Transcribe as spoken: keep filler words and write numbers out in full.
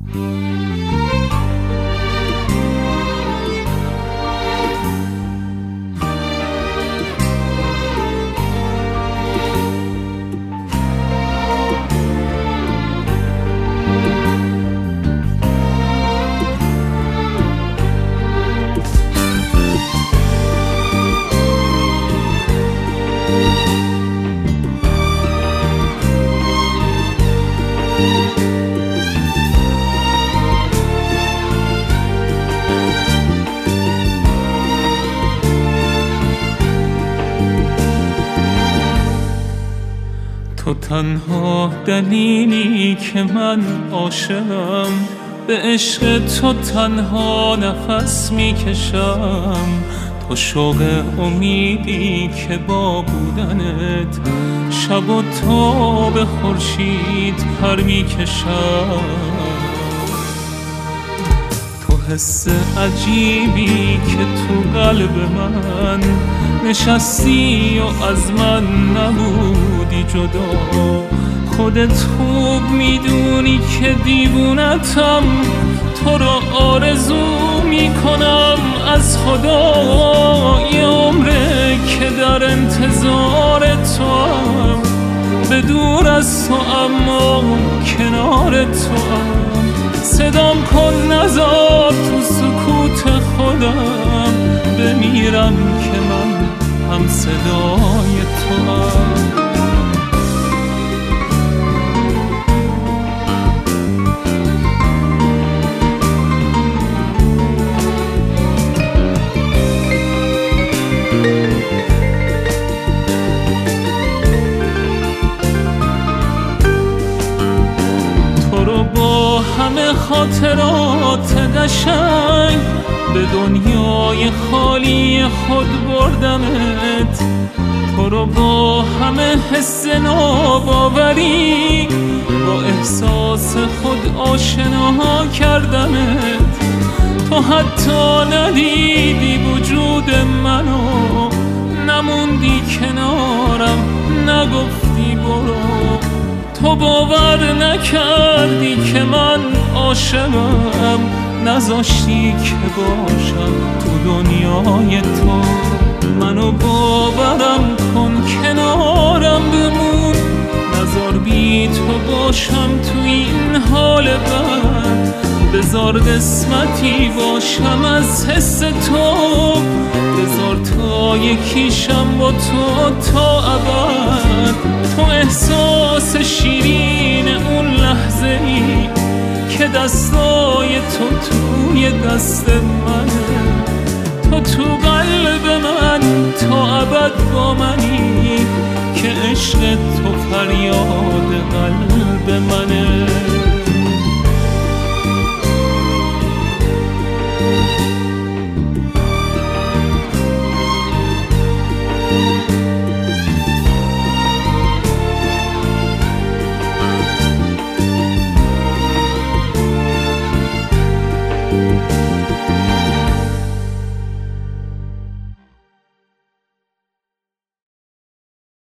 تو تنها دلیلی که من عاشقم، به عشق تو تنها نفس میکشم. تو شوق امیدی که با بودنت شب و تا به خورشید پر میکشم. تو حس عجیبی که تو قلب من نشستی و از من نبودی جدا. خودت خوب میدونی که دیوونتم، تو رو آرزو میکنم از خدا. یه عمره که در انتظار تو هم، به دور از تو اما کنار تو هم. صدام کن نذار تو سکوت خودم بمیرم که من هم صدای تو هم. تو رو با همه خاطرات قشنگ به دنیای خالی خود بردمت. تو رو با همه حس ناباوری با احساس خود آشنا کردمت. تو حتی ندیدی وجود منو، نموندی کنارم نگفتی برو. تو باور نکردی که من عاشقم، نذاشتی که باشم تو دنیای تو. منو باورم کن کنارم بمون، نذار بی تو باشم تو این حال بد. بذار قسمتی باشم از حس تو، بذار تا یکیشم با تو تا ابد. تو احساس شیرین اون لحظه ای که دستای تو توی دست منه. تو تو قلب من تا ابد با منی، که عشق تو فریاد قلب